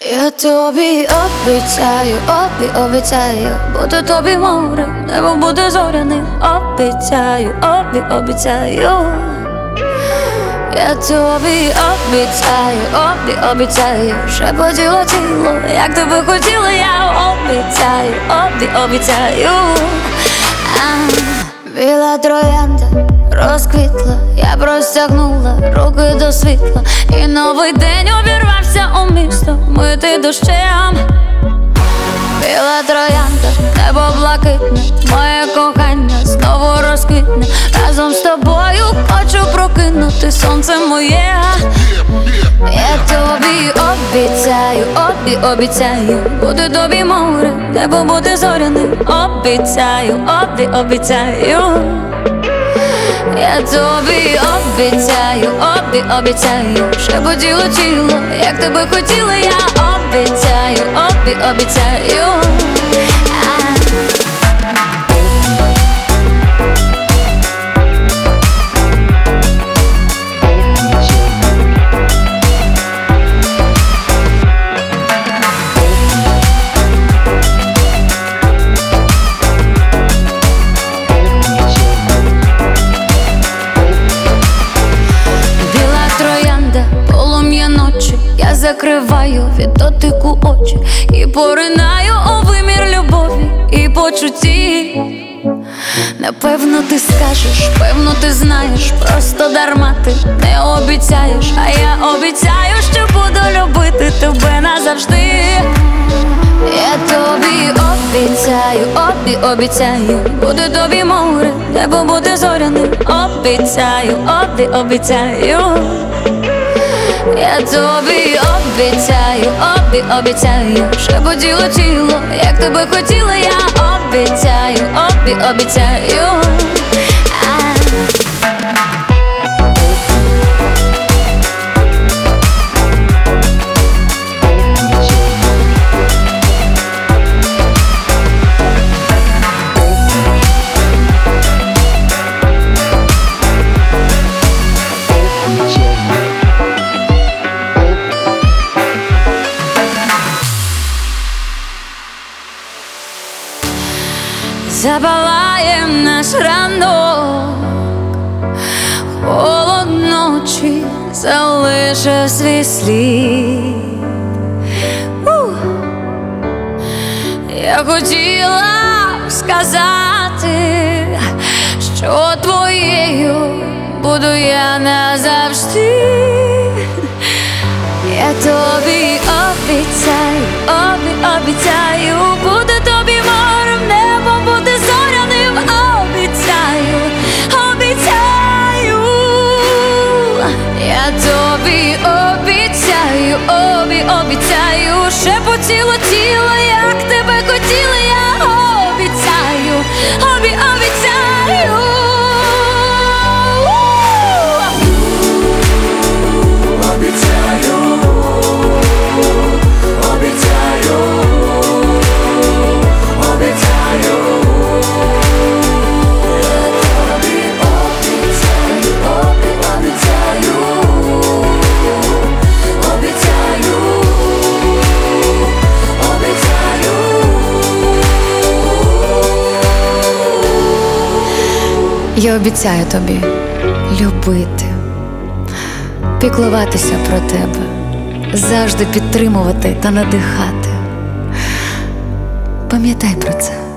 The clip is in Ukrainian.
Я тобі обіцяю, бути тобі морем, небо буде зоряним. Обіцяю. Я тобі обіцяю, шепотіло тіло, як тебе хотіла, я обіцяю. Біла троянда розквітла, я простягнула руки до світла, і новий день увірвався у місто, мити дощем. Біла троянда, небо блакитне, моє кохання знову розквітне. Разом з тобою хочу прокинути сонце моє. Я тобі обіцяю, буде тобі море, небо буде зоряним. Обіцяю. Я тобі обіцяю, шепотіло тіло, як тебе хотіла, я обіцяю. Я закриваю від дотику очі і поринаю у вимір любові і почутті. Напевно ти скажеш, певно ти знаєш, просто дарма ти не обіцяєш. А я обіцяю, що буду любити тебе назавжди. Я тобі обіцяю, буде тобі море, небо буде зоряним. Обіцяю. Я тобі обіцяю, шепотіло тіло, як тебе хотіла, я обіцяю. Запалаєм наш ранок, холод ночі залише свій слід. Я хотіла сказати, що твоєю буду я назавжди. Я тобі обіцяю, буде тобі морем, небо буде зоряним. Обіцяю. Я тобі обіцяю, шепотіло тіло, як тебе хотіла, я обіцяю. Я обіцяю тобі любити, піклуватися про тебе, завжди підтримувати та надихати. Пам'ятай про це.